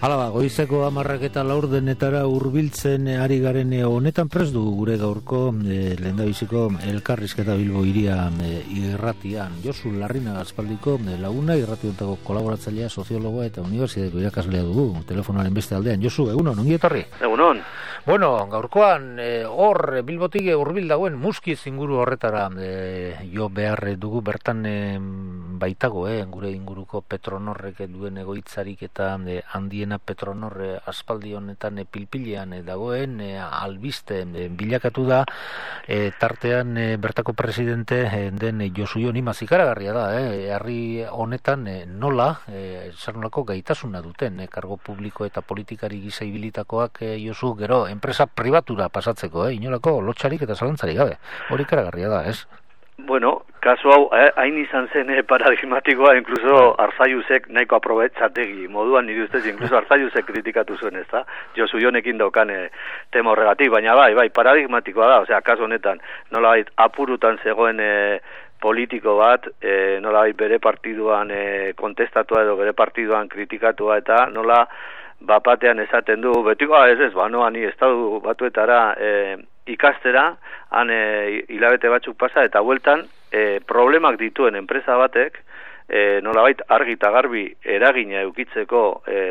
Hala, goizeko 10:04 hurbiltzen ari garen honetan prest du gure gaurko lehendabiziko elkarrizketa Bilbo hiria irratian. Josu Larrina aspaldiko laguna, irrationtako kolaboratzailea, soziologoa eta unibertsitateko irakaslea dugu. Telefonoaren beste aldean. Josu, egunon, ongi etorri? Egunon. Bueno, gaurkoan hor Bilbotik hurbil dagoen Muskiz inguru horretara jo behar dugu, bertan baitago, gure inguruko Petronorrek duen egoitzarik eta handiena Petronor aspaldi honetan pilpilean dagoen albiste bilakatu da, tartean bertako presidente den Josu Jon Imaz ikaragarria da, herri honetan nola zer nolako gaitasuna duten kargo publiko eta politikari gisa ibilitakoak Josu gero enpresa pribatura pasatzeko, inolako lotxarik eta zalantzarik gabe. Hori ikaragarria da, ez? Bueno, kasu hau, hain izan zen paradigmatikoa, inkluso Arzaiusek nahiko aprobetxategi moduan, nire ustez, inkluso Arzaiusek kritikatu zuen, ez da? Josu Jonekin daukan tema horregatik, baina bai, paradigmatikoa da, osea, kasu honetan, nolabait apurutan zegoen politiko bat, nolabait bere partiduan kontestatua edo bere partiduan kritikatua eta nola bapatean esaten du, betiko, ez, noa ni estatu batuetara ikastera, han hilabete batzuk pasa, eta bueltan problemak dituen enpresa batek, nolabait argi eta garbi eragina eukitzeko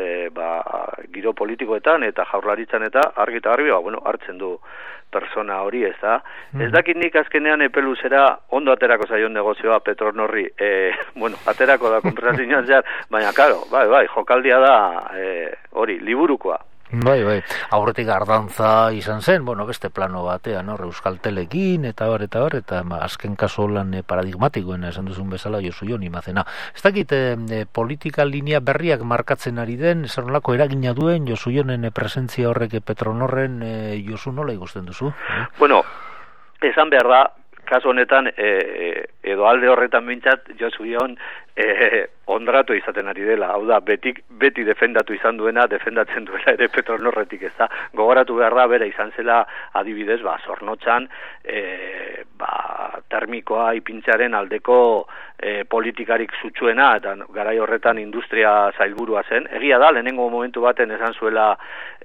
giro politikoetan eta jaurlaritzan eta argi eta garbi hartzen du persona hori, ez da. Ez dakit nik azkenean epeluzera ondo aterako zaion negozioa Petronorri, aterako da konversazioan zehar, baina karo, bai, jokaldia da hori, liburukoa. Bai, aurretik ardantza izan zen, beste plano batean, Euskaltelekin, eta azken kaso lan paradigmatikoen esan duzun bezala Josu Jon Imazena. Ez dakit, politika linea berriak markatzen ari den, zer nolako eragina duen Josu Jonen presentzia horrek Petronorren, Josu nola ikusten duzu? Bueno, esan behar da, kaso honetan, edo alde horretan bintzat, Josu Jon ondratu izaten ari dela, hau da, beti defendatu izan duena, defendatzen duela ere Petronorretik, ez da, gogoratu behar da, bera izan zela adibidez, Zornotzan, termikoa ipintzaren aldeko politikarik sutsuena, eta garai horretan industria zailburua zen, egia da, lehenengo momentu baten esan zuela,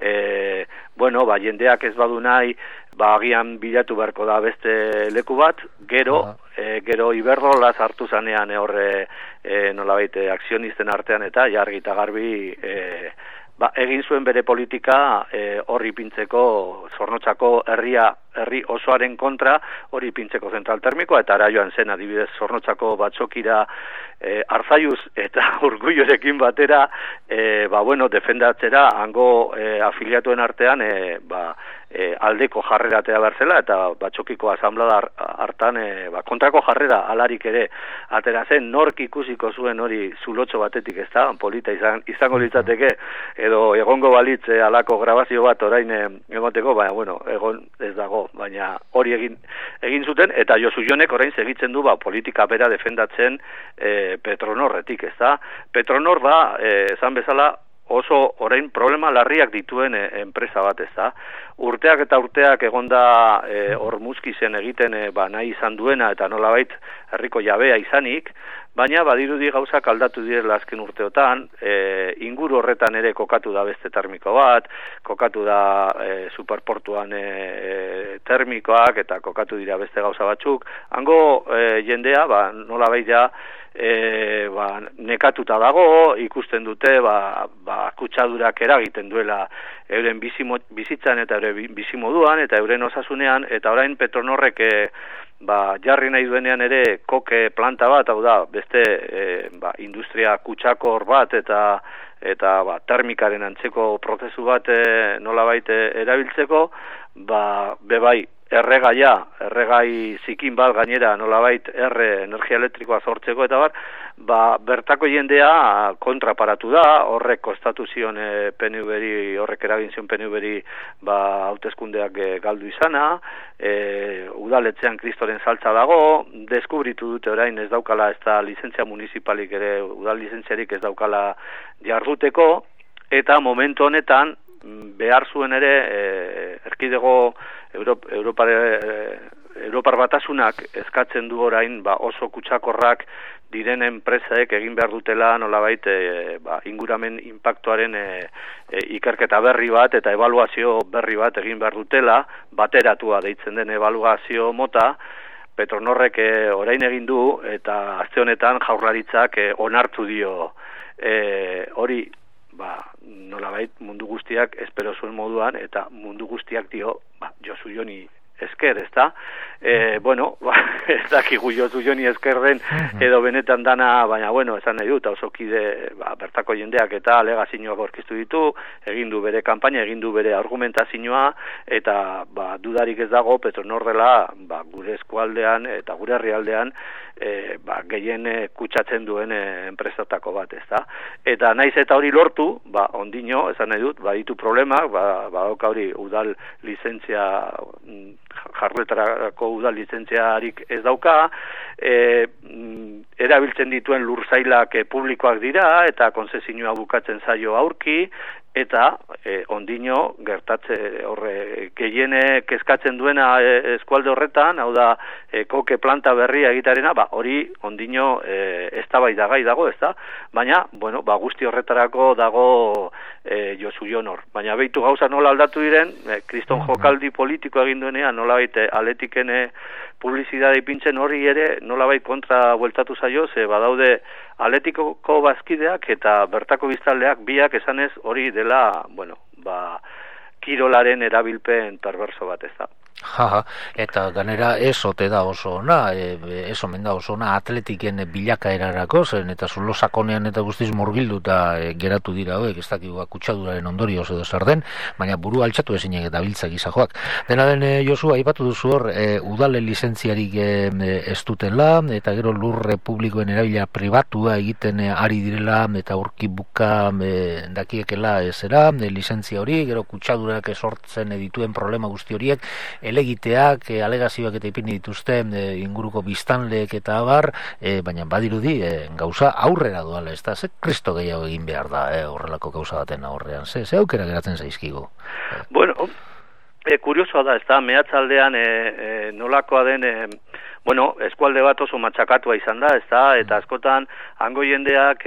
jendeak ez badu nahi, agian bilatu beharko da beste leku bat, gero Iberdrola sartu zanean horre nolabait akzionisten artean eta jargi eta garbi egin zuen bere politika horri pintzeko Zornotzako herri osoaren kontra hori pintzeko zentral termikoa eta ara joan zen adibidez Zornotzako batzokira Arzaiuz eta Urkullurekin batera defendatzera hango afiliatuen artean aldeko jarreratea berzela eta batzokiko asamblea hartan kontrako jarrera alarik ere atera zen nork ikusiko zuen hori zulotxo batetik ez da, polita izango litzateke edo egongo balitz alako grabazio bat orain egoteko, egon ez dago, baina hori egin zuten eta Josu Jonek orain segitzen du politika bera defendatzen Petronorretik, ez da? Petronor da, esan bezala, oso orain problema larriak dituen enpresa bat, ez da? Urteak eta urteak egonda hor Muskizen egiten nahi izan duena eta nolabait herriko jabea izanik, baina badirudi gauzak aldatu direla azken urteotan, inguru horretan ere kokatu da beste termiko bat, kokatu da superportuan termikoak eta kokatu dira beste gauza batzuk, hango jendea nolabait ja nekatuta dago, ikusten dute kutsadurak eragiten duela euren bizitzan eta euren bizimoduan eta euren osasunean, eta orain Petronorrek jarri nahi duenean ere koke planta bat, hau da, beste industria kutsakor bat eta termikaren antzeko prozesu bat nolabait erabiltzeko, bebai erregai zikin bat gainera nolabait energia elektrikoa sortzeko eta bertako jendea kontraparatu da, horrek kostatu zion PNV-ri, horrek eragin zion PNV-ri hauteskundeak galdu izana, udaletzean kristoren saltza dago, deskubritu dute orain ez daukala ez da lizentzia municipalik ere, udal lizentziarik ez daukala jarduteko, eta momentu honetan behar zuen ere erkidego Europar Batasunak eskatzen du orain oso kutsakorrak diren enpresaek egin behar dutela nolabait inguramen inpaktuaren ikerketa berri bat eta ebaluazio berri bat egin behar dutela, bateratua deitzen den ebaluazio mota, Petronorrek orain egin du eta aste honetan Jaurlaritzak onartu dio hori nolabait mundu guztiak espero zuen moduan eta mundu guztiak dio Josu Joni esker, ezta? Ez dakigu Josu Joni eskerren edo benetan dana, baina esan nahi dut, oso kide bertako jendeak eta alegazioak aurkeztu ditu, egin du bere kanpaina, egin du bere argumentazioa, eta dudarik ez dago Petronor dela gure eskualdean eta gure herrialdean gehien kutsatzen duen enpresatako bat, ezta? Eta naiz eta hori lortu, ondino, esan nahi dut, ditu problemak, badauka hori udal lizentzia jarduetarako udal lizentziarik ez dauka, erabiltzen dituen lursailak publikoak dira eta konzesioa bukatzen zaio aurki, eta ondino gertatze horre gehiene kezkatzen duena eskualde horretan, hau da koke planta berria egitarena, hori ondino eztabaidagai dago, ezta? Baina, guzti horretarako dago Josu Jonor. Baina behitu gauza nola aldatu diren, kriston jokaldi politiko egin duenean, nolabait aletiken publizidade ipintzen hori ere nolabait kontra bueltatu zaio, ze badaude Atletikoko bazkideak eta bertako biztanleak biak esanez hori dela, kirolaren erabilpen perverso bat, ez da. Eta ganera ez ote da oso ona, ez omen da oso ona atletiken bilakaerarako, zen eta zulo sakonean eta guztiz murgilduta geratu dira hauek, ez dakigu kutsaduraren ondorioz edo zer den, baina buru altxatu ezinek eta biltzak izajoak. Dena den, Josu, aipatu duzu hor, udale lizentziarik ez dutela, eta gero lur publikoen erabila pribatua egiten ari direla, eta urki buka dakiekela ezera, lizentzia hori, gero kutsadurak sortzen dituen problema guzti horiek, elegiteak, alegazioak eta ipini dituzte inguruko biztanleek eta abar, baina badirudi gauza aurrera doala, ez da, ze kristo gehiago egin behar da horrelako gauza baten aurrean, ze aukera geratzen zaizkigu? Kuriosoa da, ez da, mehatzaldean nolakoa den, eskualde bat oso matxakatua izan da, ez da, eta askotan hango jendeak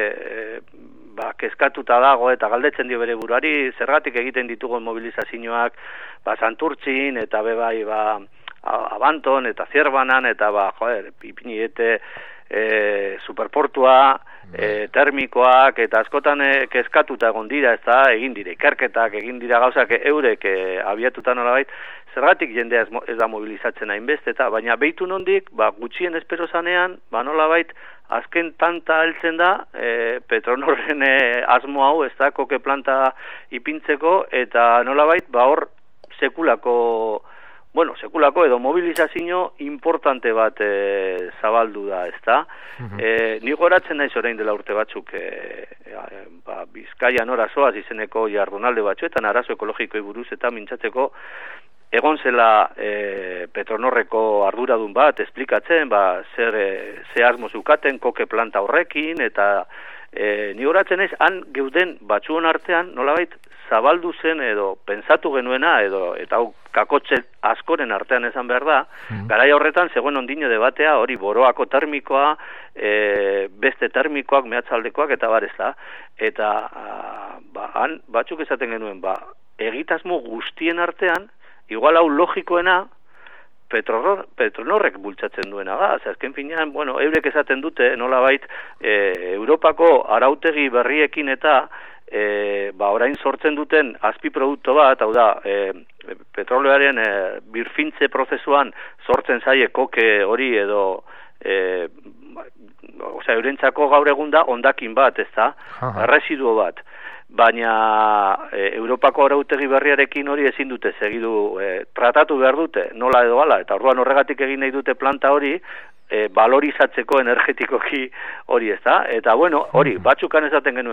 kezkatuta dago eta galdetzen dio bere buruari, zergatik egiten ditugun mobilizazioak Santurtzin eta bebai Abanton eta Zierbanan eta ipiniete superportua, termikoak eta askotan kezkatuta egon dira, ez da, egin dira ikerketak, egin dira gauzak eurek abiatuta nolabait, zergatik jendea ez da mobilizatzen hainbeste, eta baina behitu nondik, gutxien espero zanean, nolabait, azken tanta heltzen da, Petronorren asmo hau, ez da, koke planta ipintzeko, eta nolabait, hor sekulako edo mobilizazio importante bat zabaldu da, ez da? Ni goratzen naiz orain dela urte batzuk Bizkaian orazoaz izeneko jardunalde batzuetan, arazo ekologikoi buruz eta mintzatzeko egon zela Petronorreko arduradun bat esplikatzen, ze asmo zukaten koke planta horrekin, eta ni goratzen naiz, han geuden batzuon artean, nolabait, zabaldu zen edo pentsatu genuena eta hau kakotxe askoren artean esan behar da, garaia horretan zegoen ondino debatea hori boroako termikoa, beste termikoak, mehatzaldekoak eta bar ez da. Eta han batzuk esaten genuen, egitasmo guztien artean, igual hau logikoena, Petronorrek bultzatzen duena da, azken finean, eurek esaten dute, nolabait, Europako arautegi berriekin eta orain sortzen duten azpiproduktu bat, hau da, petroleoaren birfintze prozesuan sortzen zaie koke hori edo eurentzako gaur egun da hondakin bat, ez da, residuo bat. Baina Europako arautegi berriarekin hori ezin dute segidu, tratatu behar dute, nola edo hala, eta orduan horregatik egin nahi dute planta hori, valorizatzeko energetikoki hori, ez da? Eta hori, batzukan esaten genuen,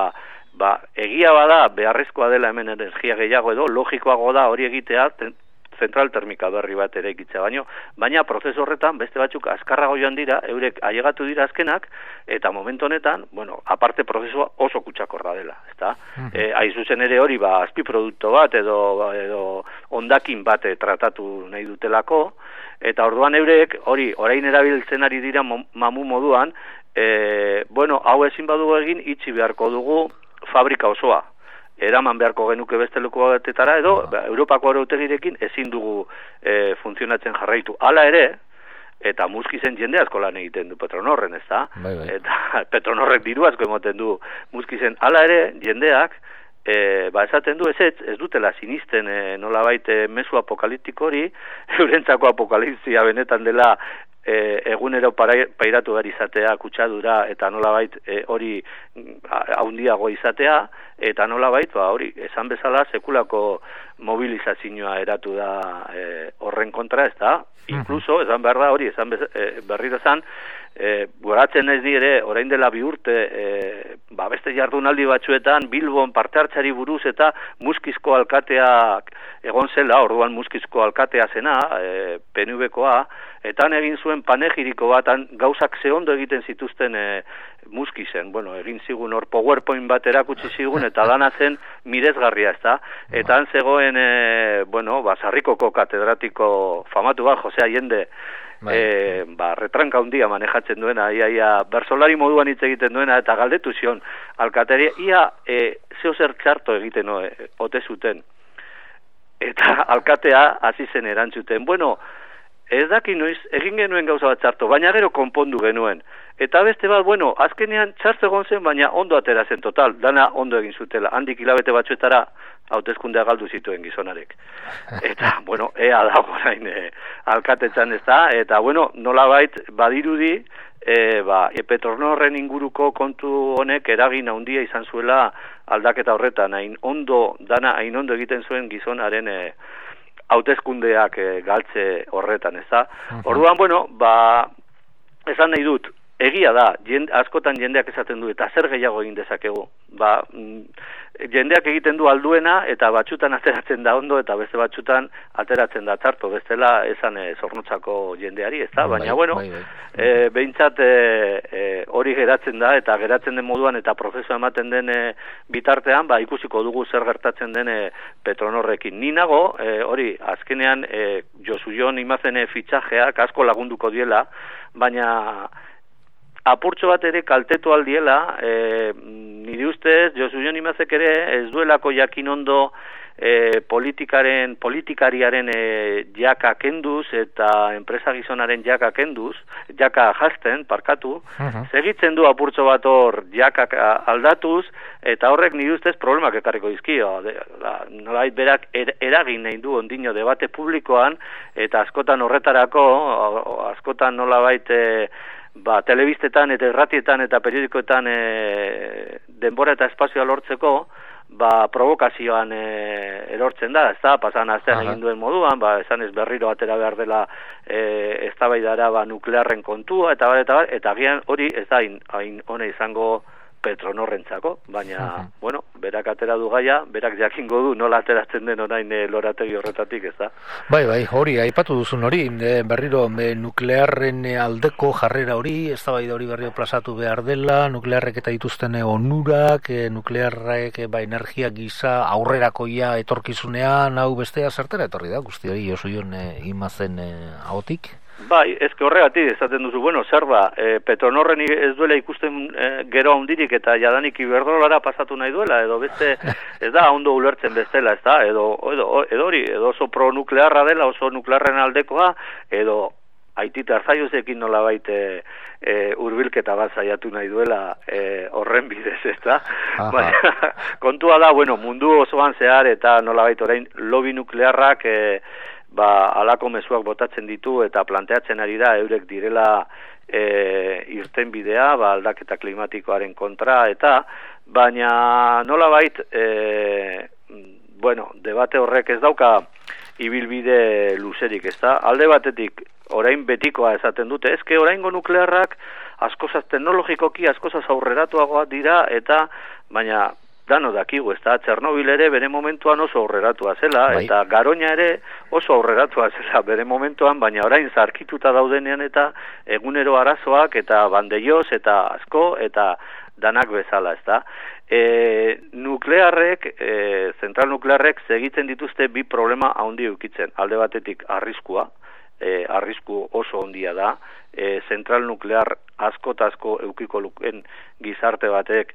egia bada beharrezkoa dela hemen energia gehiago edo, logikoago da hori egitea, zentral termika berri bat ere ikitzea baina prozesu horretan beste batzuk azkarrago joan dira, eurek ailegatu dira azkenak, eta momentu honetan, bueno, aparte prozesua oso kutsakorra dela, ezta? Hain zuzen ere hori, azpiproduktu bat edo hondakin bat tratatu nahi dutelako, eta orduan eurek hori orain erabiltzen ari dira mamu moduan, bueno, hau ezin badugu egin itxi beharko dugu fabrika osoa. Eraman beharko genuke beste leku batetara edo Europako arautegirekin ezin dugu funtzionatzen jarraitu. Hala ere, eta Muskizen jende asko lan egiten du Petronorren, ezta? Eta Petronorrek diru asko emoten du Muskizen. Hala ere, jendeak esaten du ez dutela sinisten nolabait mezu apokaliptiko hori, eurentzako apokalipsia benetan dela egunero pairatu behar izatea, kutsadura, eta nolabait hori haundiago izatea, eta nolabait, hori, esan bezala, sekulako mobilizazioa eratu da horren kontra, ez da? Inkluso, esan behar da, hori, berriro esan, goratzen ez dire, orain dela 2 urte, beste jardunaldi batzuetan, Bilbon parte hartzari buruz eta Muskizko alkateak egon zela, orduan Muskizko alkatea zena, PNV-koa, eta egin zuen panegiriko bat, gauzak ze ondo egiten zituzten Muskizen, bueno, egin zigun hor PowerPoint bat erakutsi zigun, eta dana zen miresgarria, ez da? Eta han zegoen, bueno, Sarrikoko katedratiko famatu bat, Jose Allende, retranka handia manejatzen duena, ia bersolari moduan hitz egiten duena, eta galdetu zion alkateria, ia zeo zer txarto egiten ote zuten. Eta alkatea hasi zen erantzuten, bueno, ez daki noiz, egin genuen gauza bat txarto, baina gero konpondu genuen. Eta beste bat, bueno, azkenean txarto egon zen, baina ondo atera zen total, dana ondo egin zutela. Handik hilabete batzuetara hauteskundea galdu zituen gizonarek. Eta, bueno, ea dago orain alkatetzan ez da, eta, bueno, nolabait badirudi, Petronorren inguruko kontu honek eragin handia izan zuela aldaketa horretan, hain ondo egiten zuen gizonaren hauteskundeak galtze horretan, ez da? Orduan, bueno, esan nahi dut, egia da, askotan jendeak esaten du, eta zer gehiago egin dezakegu. Jendeak egiten du alduena, eta batzutan ateratzen da ondo, eta beste batzutan ateratzen da txarto, bestela esan zornotzako jendeari, ez da? Baina, bueno, behintzat hori geratzen da, eta geratzen den moduan, eta prozesua ematen den bitartean, ikusiko dugu zer gertatzen den Petronorrekin. Ni nago, hori, azkenean, Josu Jon Imazen fitxajeak asko lagunduko diela, baina apurtxo bat ere kaltetu aldiela, nire ustez, Josu Jon Imazek ere ez duelako jakin ondo politikariaren jaka kenduz eta enpresa gizonaren jaka kenduz, jaka jazten, parkatu, segitzen du apurtxo bat hor jakak aldatuz, eta horrek nire ustez problemak ekarriko dizkio. Nolabait berak eragin nahi du ondino debate publikoan, eta askotan horretarako, askotan nolabait telebistetan eta erratietan eta periodikoetan denbora eta espazioa lortzeko, provokazioan erortzen da, ez da, pasan astean egin duen moduan, esan ez berriro atera behar dela eztabaidara nuklearren kontua, eta agian hori ez da hain ona izango Petronorrentzako, baina, bueno, berak atera du gaia, berak jakingo du nola ateratzen den orain lorategi horretatik, ez da? Bai, hori, aipatu duzun hori, berriro nuklearren aldeko jarrera hori, eztabaida hori berriro plazatu behar dela, nuklearrek eta dituzten onurak, nuklearrek energia gisa aurrerakoia etorkizunean, hau bestea zertera etorri da, guzti hori, Josu Jon Imazen ahotik? Bai, ezke horregatik esaten duzu, bueno, zer da, Petronorren ez duela ikusten gero handirik eta jadanik Iberdrolara pasatu nahi duela, edo beste, ez da, ondo ulertzen bestela, ez da, edo oso pro-nuklearra dela, oso nuklearren aldekoa, edo Aitita Arzaiuzekin nolabait hurbilketa bat saiatu nahi duela horren bidez, ez da? Baina, kontua da, bueno, mundu osoan zehar eta nolabait orain lobby nuklearrak alako mezuak botatzen ditu eta planteatzen ari da eurek direla irten bidea aldaketa klimatikoaren kontra eta baina nolabait bueno, debate horrek ez dauka ibilbide luzerik, ez da? Alde batetik orain betikoa esaten dute, ezke oraingo nuklearrak askozaz teknologikoki askozaz aurreratuagoa dira eta baina dano dakigu, ez da, Txernobil ere bere momentuan oso aurreratua zela, eta Garoña ere oso aurreratua zela bere momentuan, baina orain zarkituta daudenean eta egunero arazoak eta bandeioz eta asko eta danak bezala, ez da. Nuklearrek, zentral nuklearrek segitzen dituzte bi problema handi eukitzen. Alde batetik arriskua, arrisku oso handia da, zentral nuklear asko eta asko eukiko luken gizarte batek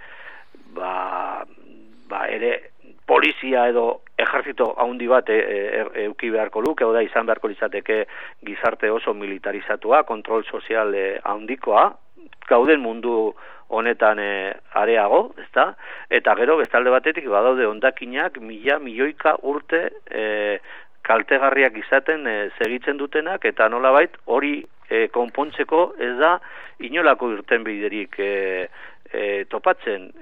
ere polizia edo ejertzito handi bat euki beharko luke, oda izan beharko litzateke gizarte oso militarizatua, kontrol sozial handikoa, gauden mundu honetan areago, ezta? Eta gero bestalde batetik badaude hondakinak milioika urte kaltegarriak izaten segitzen dutenak, eta nolabait hori konpontzeko ez da inolako irtenbiderik topatzen.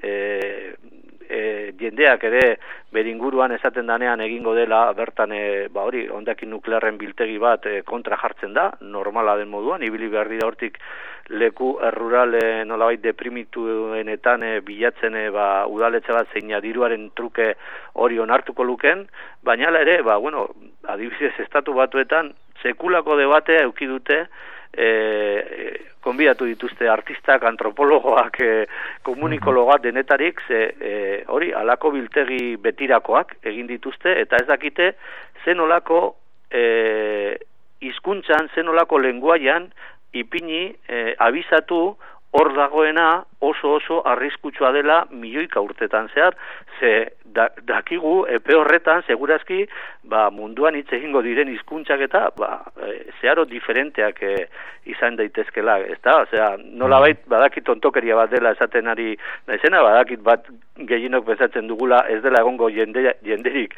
Jendeak ere beringuruan esaten danean egingo dela bertan hori hondakin nuklearren biltegi bat kontra jartzen da, normala den moduan, ibili behar dira hortik leku errural nolabait deprimituenetan bilatzen udaletxe bat zein diruaren truke hori onartuko luken, baina ere, adibidez estatu batuetan sekulako debatea eduki dute, konbidatu dituzte artistak, antropologoak, komunikologoak denetarik, hori alako biltegi betirakoak egin dituzte, eta ez dakite zenolako hizkuntzan, zenolako lenguaian ipini abizatu hor dagoena oso arriskutsua dela milioika urtetan zehar, ze dakigu epe horretan segurazki munduan hitz egingo diren hizkuntzak eta zeharo diferenteak izan daitezkela, ezta? Osea, nolabait badakit tontokeria bat dela esaten ari naizena, badakit bat gehienok bezatzen dugula ez dela egongo jenderik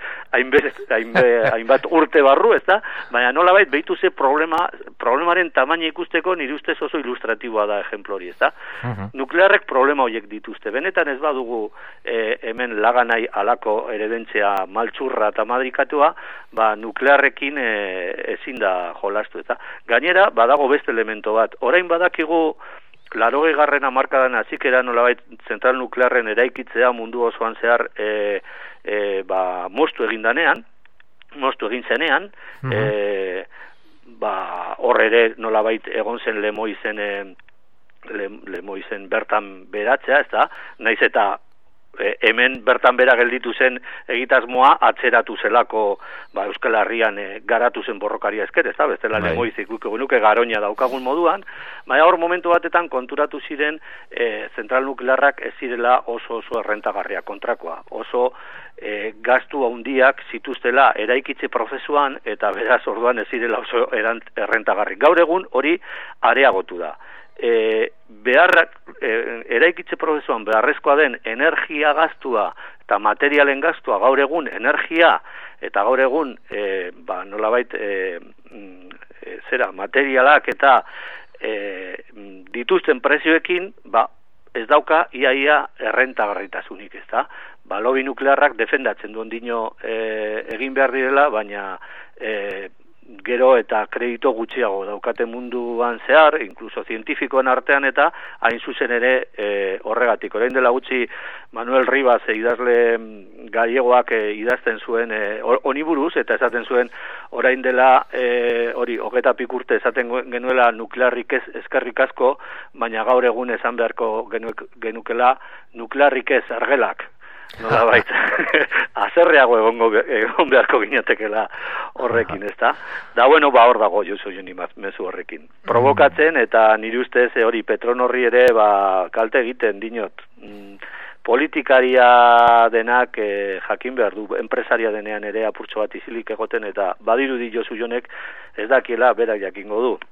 hainbat urte barru, ezta? Baina nolabait behitu ze problemaren tamaina ikusteko nire ustez oso ilustratiboa da ejemplo hori, ezta? Nuklearrek problema horiek dituzte. Benetan ez badugu hemen laganai alako eredentzia maltsurra eta madrikatua, nuklearrekin ezin da jolastu. Eta gainera, badago beste elemento bat. Orain badakigu 80. hamarkadan hasieran nolabait zentral nuklearren eraikitzea mundu osoan zehar moztu egin zenean, hor ere nolabait egon zen Lemoizen bertan beratzea, ez da, naiz eta hemen bertan bera gelditu zen egitasmoa atzeratu zelako Euskal Herrian garatu zen borrokaria esker, ez da, bestela Lemoizik genuke Garoña daukagun moduan, baina hor momentu batetan konturatu ziren zentral nuklearrak ez zirela oso errentagarria kontrakoa, oso gastu handiak zituztela eraikitze prozesuan eta beraz orduan ez zirela oso errentagarri. Gaur egun hori areagotu da. Eraikitze prozesuan beharrezkoa den energia gastua eta materialen gastua gaur egun energia eta gaur egun nolabait materialak eta dituzten prezioekin ez dauka iaia errentagarritasunik, ez da? Lobi nuklearrak defendatzen duen dino egin behar direla, baina gero eta kredito gutxiago daukate munduan zehar, inkluso zientifikoen artean eta hain zuzen ere horregatik. Orain dela gutxi Manuel Rivas idazle gallegoak idazten zuen honi buruz, eta esaten zuen orain dela hori 20 urte esaten genuela nuklearrik ez eskerrik asko, baina gaur egun esan beharko genukela nuklearrik ez argelak. Nolabait, azerreago egon beharko ginatekela horrekin, ez da? Da, hor dago Josu Joni mezu horrekin. Provokatzen eta nire ustez hori Petronorri ere kalte egiten dinot. Politikaria denak jakin behar du, enpresaria denean ere apurtxo bat izilik egoten eta badirudi Josu Jonek ez dakiela berak jakingo du.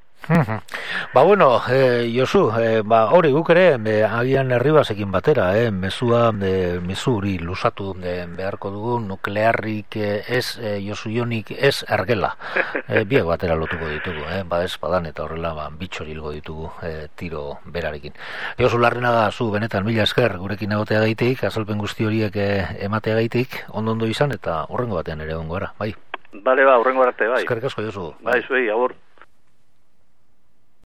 Josu, hori guk ere agian Herribasekin batera, mezu hori lusatu beharko dugu, nuklearrik ez, Josu Jonik ez argela, biak batera lotuko ditugu, badez badan eta horrela bitxori hilgo ditugu tiro berarekin. Josu Larrinaga, zu benetan mila esker gurekin egotea gaitik, azalpen guzti horiek ematea gaitik, ondo izan eta horrengo batean ere ongo gara, bai? Bale, horrengo arte, bai. Eskerrik asko, Josu. Bai, zuei, agur.